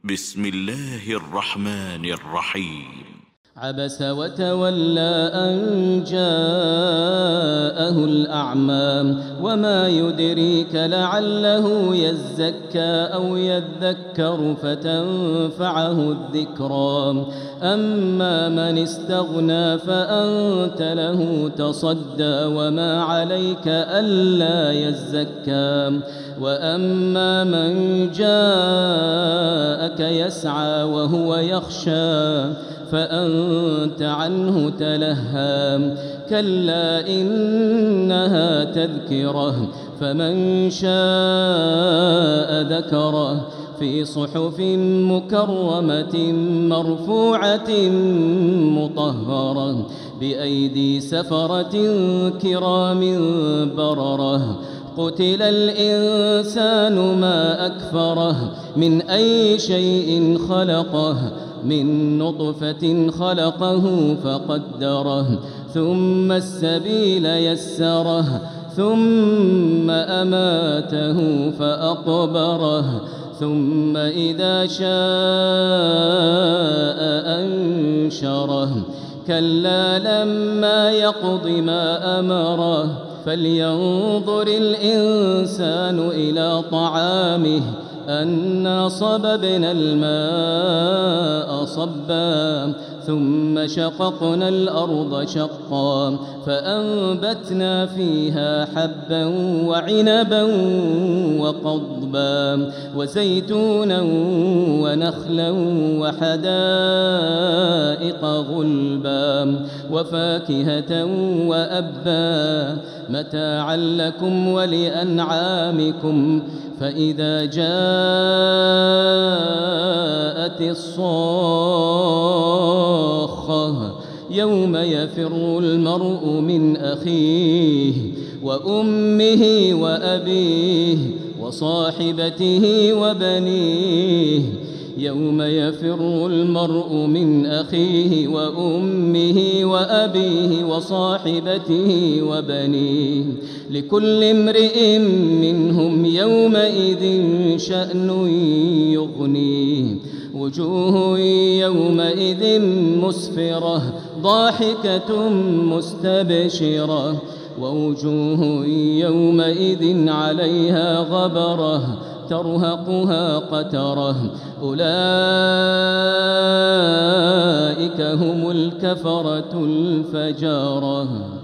بسم الله الرحمن الرحيم. عبس وتولى أن جاءه الأعمى وما يدريك لعله يزكى أو يذكر فتنفعه الذكرى أما من استغنى فأنت له تصدى وما عليك ألا يزكى وأما من جاءك يسعى وهو يخشى فأنت عنه تلهى كلا إنها تذكرة فمن شاء ذكره في صحف مكرمة مرفوعة مطهرة بأيدي سفرة كرام بررة قتل الإنسان ما أكفره من أي شيء خلقه من نطفة خلقه فقدره ثم السبيل يسره ثم أماته فأقبره ثم إذا شاء أنشره كلا لما يقض ما أمره فلينظر الإنسان إلى طعامه أنا صببنا الماء صبا ثم شققنا الأرض شقا فأنبتنا فيها حبا وعنبا وقضبا وزيتونا ونخلا وحدائق غلبا وفاكهة وأبا متاعا لكم ولأنعامكم فإذا جاءت الصاخة يوم يفر المرء من أخيه وأمه وأبيه وصاحبته وبنيه يوم يفر المرء من أخيه وأمه وأبيه وصاحبته وبنيه لكل امرئ منهم يومئذ شأن يغنيه وجوه يومئذ مسفرة ضاحكة مستبشرة ووجوه يومئذ عليها غبرة ترهقها قترة أولئك هم الكفرة الفجرة.